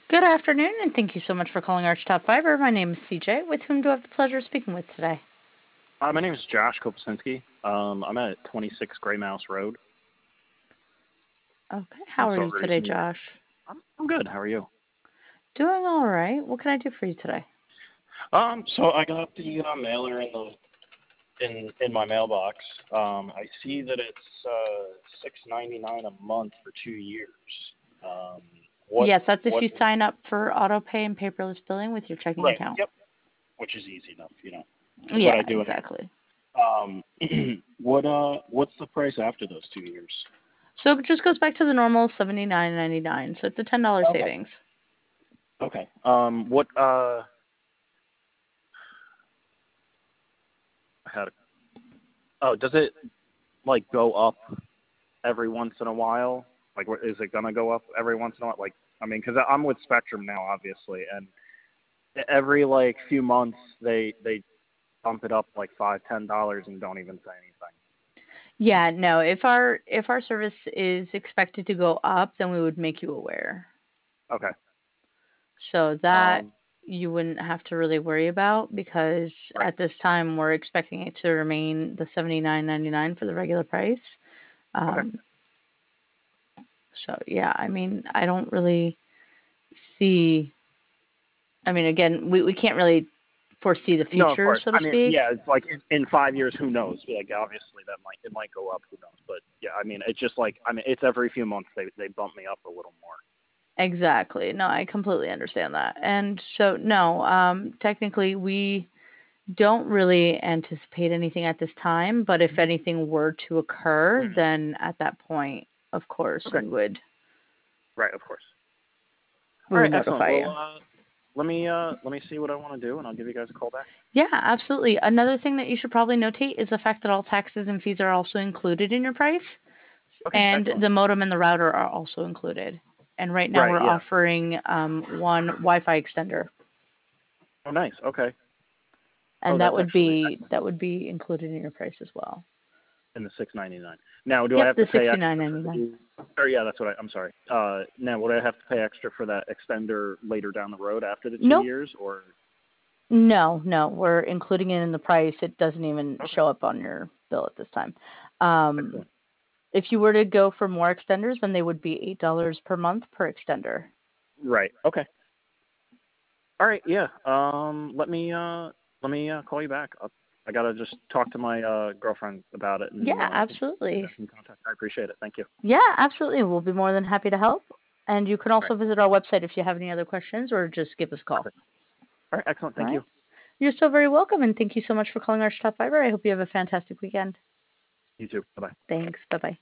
Good afternoon, and thank you so much for calling Arch Top Fiber. My name is CJ. With whom do I have the pleasure of speaking with today? My name is Josh Kopczynski. I'm at 26 Gray Mouse Road Okay, in how are you Silver East, today, New York. Josh? I'm good. How are you? Doing all right. What can I do for you today? So I got the mailer in my mailbox. I see that it's $6.99 a month for 2 years. Um, what Yes, that's if what? you sign up for auto pay and paperless billing with your checking Right. account. Yep. Which is easy enough, what I Yeah, do anyway. exactly. Um, what's the price after those 2 years? So it just goes back to the normal $79.99. So it's a $10 Okay. savings. Okay. What how to, oh, does it like go up every once in a while? Like, is it gonna go up every once in a while? Like, I mean, because I'm with Spectrum now, obviously, and every like few months they bump it up like $5, $10 and don't even say anything. Yeah, no. If our service is expected to go up, then we would make you aware. Okay. So that Um. you wouldn't have to really worry about because Right. at this time we're expecting it to remain the $79.99 for the regular price. Okay. Um, so yeah, I mean, I don't really see. I mean, again, we can't really foresee the No, of future, course. so to I mean, speak. yeah, it's like in 5 years, who knows? Like, obviously, it might go up. Who knows? But yeah, I mean, it's just like, I mean, it's every few months they bump me up a little more. Exactly. No, I completely understand that. And so no, technically we don't really anticipate anything at this time, but if anything were to occur, Mhm. then at that point, of course, Okay. Right. Of course. we All right. would Excellent. notify you. Well, let me see what I want to do, and I'll give you guys a call back. Yeah, absolutely. Another thing that you should probably notate is the fact that all taxes and fees are also included in your price, Okay. and Excellent. the modem and the router are also included. And right now Right. we're Yeah. offering one Wi-Fi extender, Oh, nice. Okay. Oh, and that that's would actually be excellent. that would be included in your price as well. In the 6.99. Now, do I Yep, have the to pay extra for 69.99. the? Or yeah, that's what I'm sorry. Now, would I have to pay extra for that extender later down the road after the two Nope. years, or? No, no, we're including it in the price. It doesn't even Okay. show up on your bill at this time. Um, Excellent. if you were to go for more extenders, then they would be $8 per month per extender. Right. Okay. All right. Yeah. Let me call you back. I gotta just talk to my girlfriend about it and Yeah, get absolutely. back in contact. I appreciate it. Thank you. Yeah, absolutely. We'll be more than happy to help. And you can All also right. visit our website if you have any other questions or just give us a call. Perfect. All right. Excellent. All Thank right. you. You're so very welcome, and thank you so much for calling our Top Fiber. I hope you have a fantastic weekend. You too. Bye bye. Thanks. Bye bye.